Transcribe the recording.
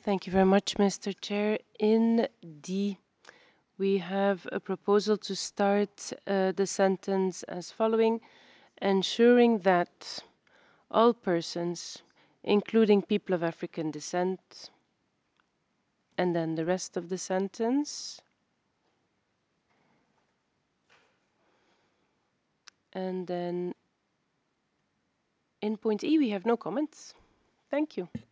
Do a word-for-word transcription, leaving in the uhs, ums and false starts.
Thank you very much, Mister Chair. In D, we have a proposal to start uh, the sentence as following: ensuring that all persons, including people of African descent, and then the rest of the sentence. And then in point E, we have no comments. Thank you.